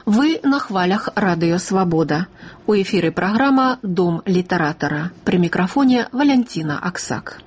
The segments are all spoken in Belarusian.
Вы на хвалях Радио Свобода. У эфире программа «Дом литератора». При микрофоне Валентина Аксак.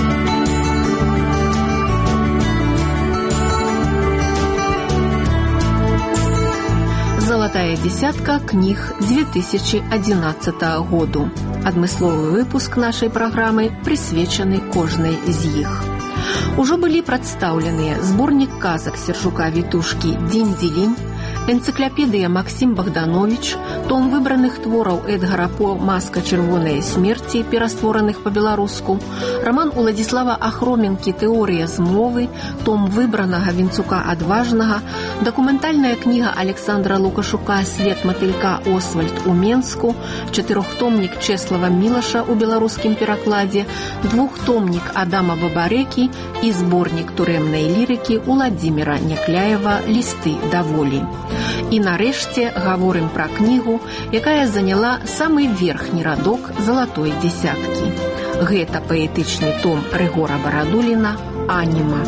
Золотая десятка книг 2011 году. Адмысловы выпуск нашей программы присвечаны кожнай з іх. Ужо былі прадстаўленыя зборнік казак Сержука-Вітушкі «Дзень-дзелень», энцыклапедыя Максім Богданович, том выбраных твораў Эдгара По «Маска чырвонае смерці», пераствораных па-беларуску, раман Уладзіслава Ахроменкі «Тэорыя змовы», том выбранага Вінцука Адважнага, дакументальная кніга Александра Лукашука «Свет матылька Освальд у Менску», чатырохтомнік Чеслава Мілаша ў беларускім перакладзе, двухтомнік Адама Бабарэкі і зборнік турэмнай лірыкі Уладзіміра Някляева «Лісты да волі». І нарэшце гаворым пра кнігу, якая заняла самы верхні радок залатой дзесяткі. Гэта паэтычны том Рыгора Барадуліна «Аніма».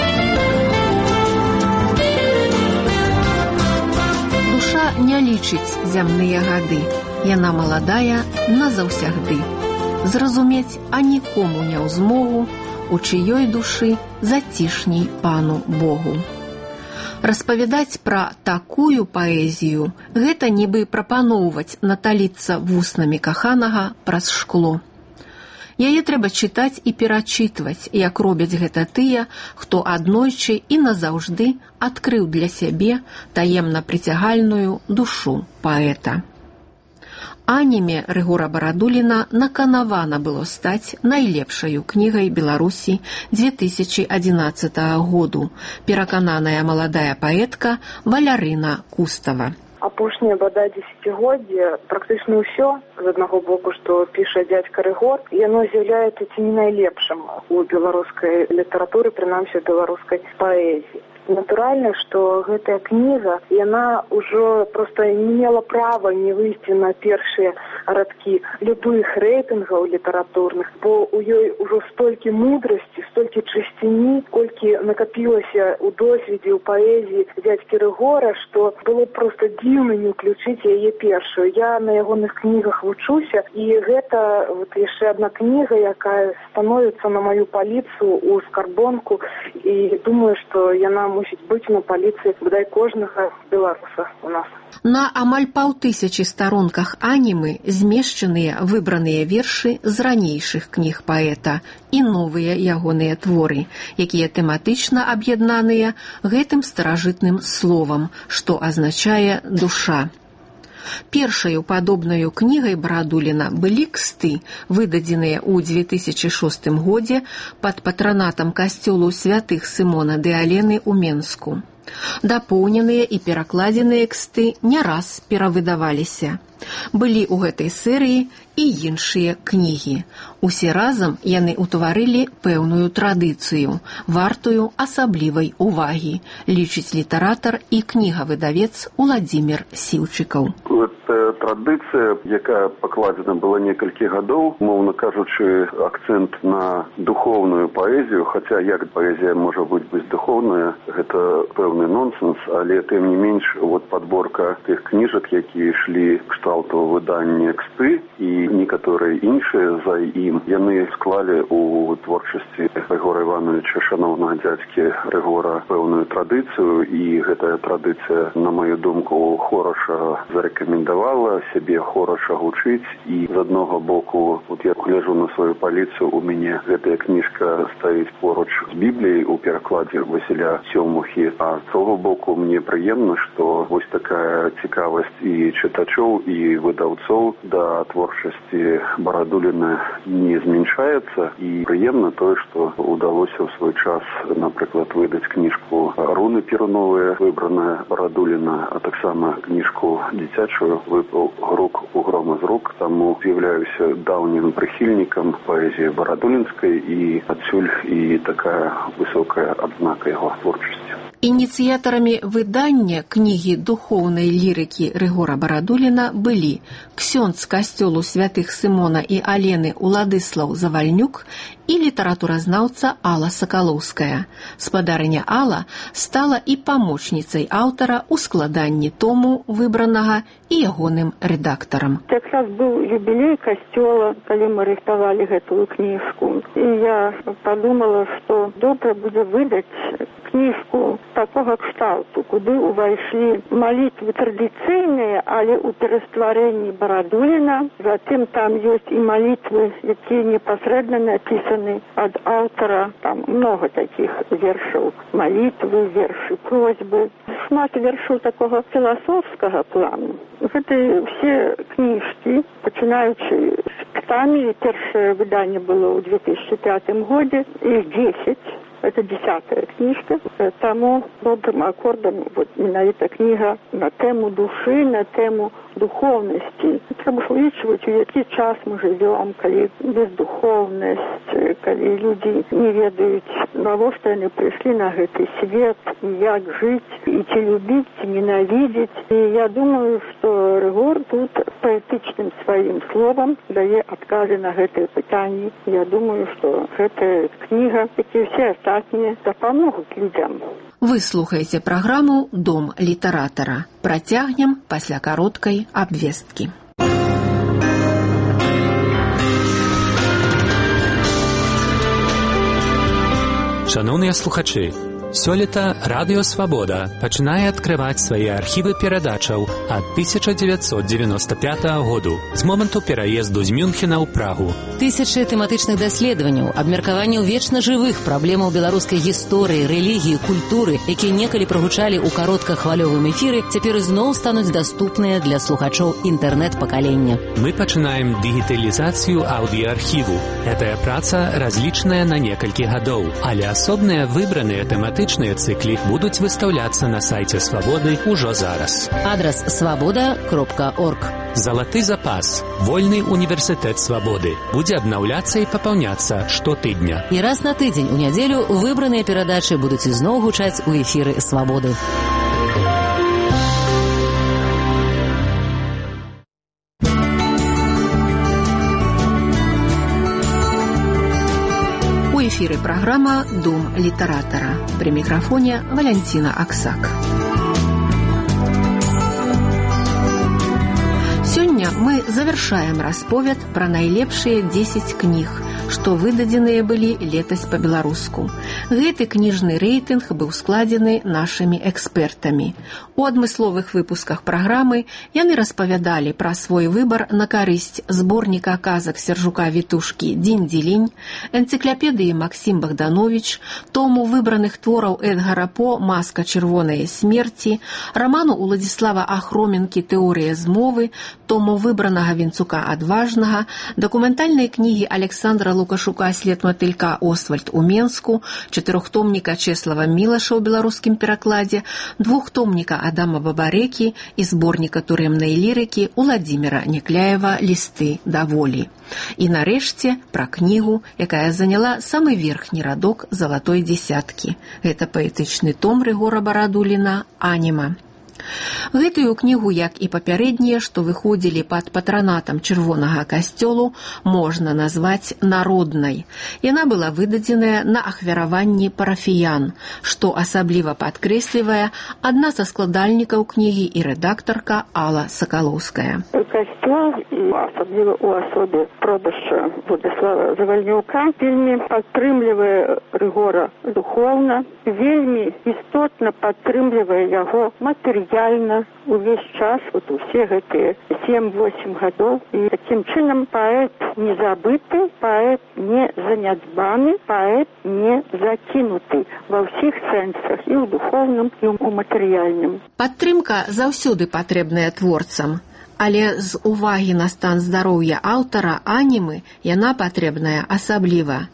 Душа не лічыць зямныя гады, яна маладая назаўсягды. Зразумець а нікому не ў змогу, у чыёй душы зацішней пану Богу. Распавядаць пра такую паэзію – гэта нібы прапаноўваць наталіцца вуснамі каханага праз шкло. Яе трэба чытаць і перачытваць, як робяць гэта тыя, хто аднойчы і назаўжды адкрыў для сябе таемна прыцягальную душу паэта. «Аніме» Рыгора Барадуліна наканавана было стаць найлепшаю кнігай Беларусі 2011 году, перакананая маладая паэтка Валярына Кустава. Апошнія бадай дзесяцігоддзі практычна ўсё, з аднаго боку, што піша дзядзька Рыгор, яно з'яўляецца ці не найлепшым у беларускай літаратуры, прынамсі у беларускай паэзіі. Натуральна, што гэтая кніга, яна ўжо проста не мела права не выйсці на першыя радкі любых рэйтынгаў літаратурных, бо ў ёй ужо столькі мудрасці, столькі чысціні, колькі накапілася ў досведзе, ў паэзіі дзядзькі Рыгора, што было проста дзіўна не ўключыць яе першую. Я на ягоных кнігах вучуся, і гэта яшчэ адна кніга, якая становіцца на маю паліцу ў скарбонку, і думаю, што яна мусіць быць на паліцы бадай кожнага беларуса у нас. На амаль 5000 старонках «Анімы» змешчаныя выбраныя вершы з ранейшых кніг паэта і новыя ягоныя творы, якія тэматычна аб'яднаныя гэтым старажытным словам, што азначае «душа». Першаю падобнаю кнігай Барадуліна былі ксты, выдадзеныя ў 2006 годзе пад патранатам касцёлу святых Сымона ды Алены ў Менску. Дапоўненыя і перакладзеныя ксты не раз перавыдаваліся. Былі ў гэтай серыі і іншыя кнігі. Усе разам яны ўтварылі пэўную традыцыю, вартую асаблівай увагі, лічыць літаратар і кнігавыдавец Уладзімір Сіўчыкаў. Гэта традыцыя, якая пакладзена была некалькі гадоў, мовна кажучы, акцэнт на духоўную паэзію, хаця як паэзія можа быць бездухоўная, гэта пэўны нонсенс, але тым не менш падборка тых кніжак, якія ішлі кшталту выдання ксты і некаторыя іншыя за ім, яны склалі ў творчасці Рыгора Івановича, шаноўнага дзядзькі Рыгора, пэўную традыцыю, і гэтая традыцыя, на маю думку, хораша зарэкамендавала сябе хораша гучыць. І з аднаго боку, я гляжу на сваю паліцу, у мяне гэтая кніжка стаіць поруч з Бібліяй у перакладзе Васіля Сёмухі, а з таго боку мне прыемна, што вось такая цікавасць і чытачоў, і выдаўцоў да творчасці Барадуліна не зменшаецца, і прыемна тое, што удалося ў свой час, напрыклад, выдаць кніжку «Руны перуновыя», выбраная Барадуліна, а таксама кніжку дзіцячую «Выпаў грук у грома з рук». Таму з'яўляюся даўнім прыхільнікам паэзіі барадулінскай, і адсюль і такая высокая адзнака яго творчасці. Ініцыятарамі выдання кнігі духоўнай лірыкі Рыгора Барадуліна былі ксёндз касцёлу святых Сымона і Алены Уладыслаў Завальнюк і літаратуразнаўца Алла Сакалоўская. Спадарыня Алла стала і памочніцай аўтара ў складанні тому выбранага і ягоным рэдактарам. Якраз быў юбілей касцёла, калі мы рыхтавалі гэтую кніжку. І я падумала, што добра будзе выдаць кніжку такога кшталту, куды ўвайшлі малітвы традыцыйныя, але ў перастварэнні Барадуліна. Затым там ёсць і малітвы, якія непасрэдна напісаны ад аўтара. Там много такіх вершаў. Малітвы, вершы, просьбы. Шмат вершаў такога філасофскага плану. Гэта все кніжкі, пачынаючы з ктамі. Першае выданне было ў 2005 годзе, іх 10. Это 10-я книжка. Таму добрым аккордом менавіта кніга на тему души, на тему духовности. Трэба улічваць, у які час мы живем, калі бездуховнасць, калі люди не ведаюць, навошта яны прыйшлі на гэты свет, і як жыць, і ці любіць, ці ненавидзець. І я думаю, што Рыгор тут паэтычным сваім словам дае адказы на гэтыя пытанні. Я думаю, што гэтая кніга, як і ўсе астатнія, дапамогуць людзям. Вы слухаеце праграму «Дом літаратара». Працягнем пасля кароткай абвесткі. Шановныя слухачы, сёлета Радыё Свабода пачынае адкрываць свае архівы перадачаў ад 1995 году, з моманту пераезду з Мюнхена ў Прагу. Тысячы тэматычных даследаванняў, абмеркаванняў вечна жывых праблемаў беларускай гісторыі, рэлігіі, культуры, якія некалі прагучалі ў кароткахвалёвым эфіры, цяпер ізноў стануць даступныя для слухачоў інтэрнэт-пакалення. Мы пачынаем дыгіталізацыю аўдыаархіву. Гэтая праца разлічаная на некалькі гадоў, але асобныя выбраныя тэматычныя цыклі будуць выстаўляцца на сайце Свабоды ўжо зараз. Адрас свабода.орг. Залаты запас. Вольны універсітэт Свабоды. Будзе абнаўляцца і папаўняцца штотыдня. І раз на тыдзень у нядзелю выбраныя перадачы будуць ізноў гучаць у эфіры Свабоды. У эфіры праграма «Дом літаратара». Пры мікрафоне Валянціна Аксак. Сёння мы завяршаем расповед пра найлепшыя 10 кніг, што выдадзеныя былі летась па-беларуску. Гэты кніжны рэйтынг быў складзены нашымі экспертамі. У адмысловых выпусках праграмы яны распавядалі пра свой выбар на карысць зборніка казак Сержука-Вітушкі «Дзінь-дзілінь», энцыклапедыі Максім Богданович, тому выбраных твораў Эдгара По «Маска чырвонае смерці», раману Уладзіслава Ахроменкі «Тэорыя змовы», тому выбранага Вінцука адважнага, дакументальнай кнігі Александра Лукашука «След матылька. Освальд у Менску», чатырохтомніка Чеслава Мілаша ў беларускім перакладзе, двухтомніка Адама Бабарэкі і зборніка турэмнай лірыкі Уладзіміра Някляева «Лісты да волі». І нарэшце пра кнігу, якая заняла самы верхні радок залатой дзесяткі. Гэта паэтычны том Рыгора Барадуліна «Аніма». Гэтую кнігу, як і папярэднія, што выходзілі пад патранатам Чырвонага касцёлу, можна назваць народнай. Яна была выдадзеная на ахвяраванні парафіян, што асабліва падкрэслівае адна са складальнікаў кнігі і рэдактарка Алла Сакалоўская. Касцёл, і асабліва ў асобе продажча Владислава Завальнюка, вельмі падтрымлівае Рыгора духоўна, вельмі істотна падтрымлівае яго матэрыяльна увесь час, усе гэтыя 7-8 гадоў. І такім чынам паэт не забыты, паэт не занядбаны, паэт не закінуты ва ўсіх сэнсах, і ў духоўным, і ў матэрыяльным. Падтрымка заўсёды патрэбная творцам. Але з увагі на стан здароўя аўтара анімы яна патрэбная асабліва.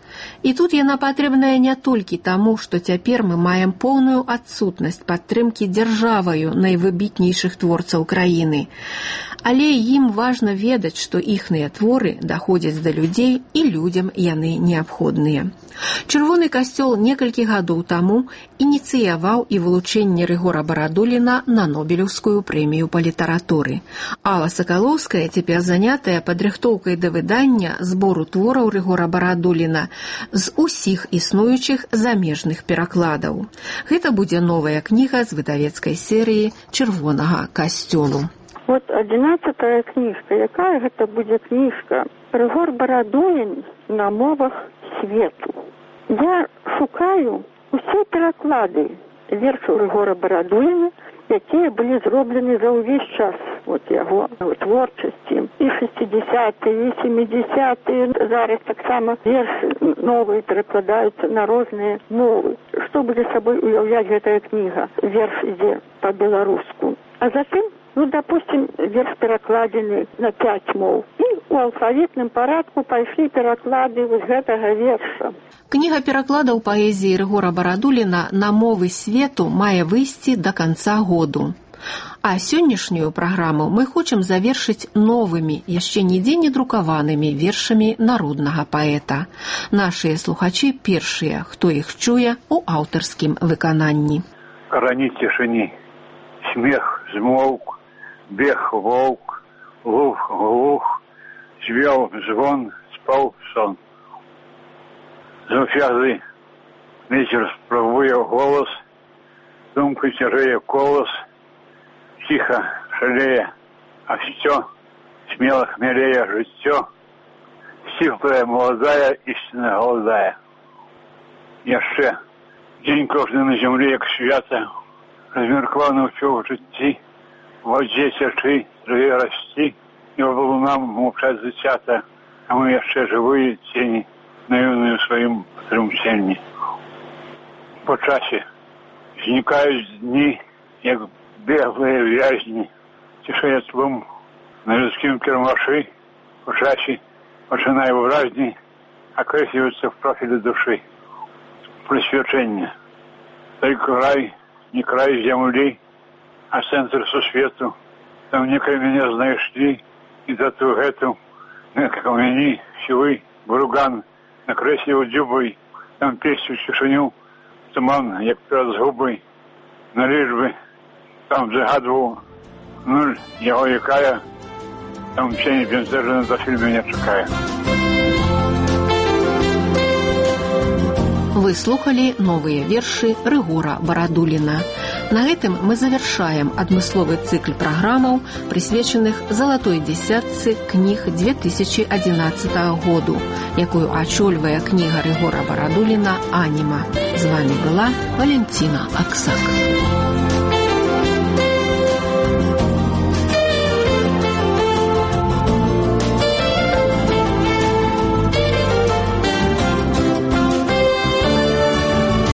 І тут яна патрэбная не толькі таму, што цяпер мы маем поўную адсутнасць падтрымкі дзяржаваю найвыбітнейшых творцаў краіны. Але ім важна ведаць, што іхныя творы даходзяць да людзей і людзям яны неабходныя. Чырвоны касцёл некалькі гадоў таму ініцыяваў і вылучэнне Рыгора Барадуліна на Нобелеўскую прэмію па літаратуры. Алла Сакалоўская цяпер занятая падрыхтоўкай да выдання збору твораў Рыгора Барадуліна з усіх існуючых замежных перакладаў. Гэта будзе новая кніга з выдавецкай серыі «Чырвонага касцёлу». Вот 11-я кніжка. Якая гэта будзе кніжка? Рыгор Барадулін на мовах свету. Я шукаю усе пераклады вершаў Рыгора Барадуліна, якія былі зроблены за ўвесь час яго творчасці. І 60-е, і 70-е. Зараз таксама вершы новыя перакладаюцца на розныя мовы. Што будзе сабой уяўляць гэтая кніга? Верш ідзе па-беларуску. А затым, допустим, верш перакладзены на 5 моў. І ў алфавітным парадку пайшлі пераклады вось гэтага верша. Кніга перакладаў паэзіі Рыгора Барадуліна на мовы свету мае выйсці да канца году. А сённяшнюю праграму мы хочам завершыць новымі, яшчэ нідзе не друкаванымі вершамі народнага паэта. Нашыя слухачы першыя, хто іх чуе у аўтарскім выкананні. Карані цішыні, смех змоўк, бег воўк, луг глух, звел звон, спаў сон. Заўсёды вецер спрабуе голас, думка цяжэе колас, ціха шалее, а всё смело хмелее жыццё, сіплая, маладая, істинна галадая. Яшчэ дзень кожны на зямлі, як свята, размеркаваны ўсё ў жыцці, вадзе цячы, траве расці, і валунам мовчаць зацята, а мы яшчэ жывыя цені, наіўныя ў сваім трымценні. По часе знікаюць дні, як беглыя вязні, цішэе тлум на людскім кірмашы, по часе пачынае выразней акрэслівацца в профілі душы. Прысвячэнне. Той край, не край зямлі, а цэнтр сусвету. Там некай мяне знайшлі, і дату гэту, як камяні, сівы, бруган, накрэсліў дзюбай, там песню цішыню, туман, як перад згубай, на лічбы, там загадваў нуль, яго якая, там мчэнне бензэжана за фільм мяне чакае. Вы слухалі новыя вершы Рыгора Барадуліна. На гэтым мы завяршаем адмысловы цыкл праграмаў, прысвечаных залатой дзесятцы кніг 2011 году, якую ачольвае кніга Рыгора Барадуліна «Аніма». З вамі была Валентина Аксак.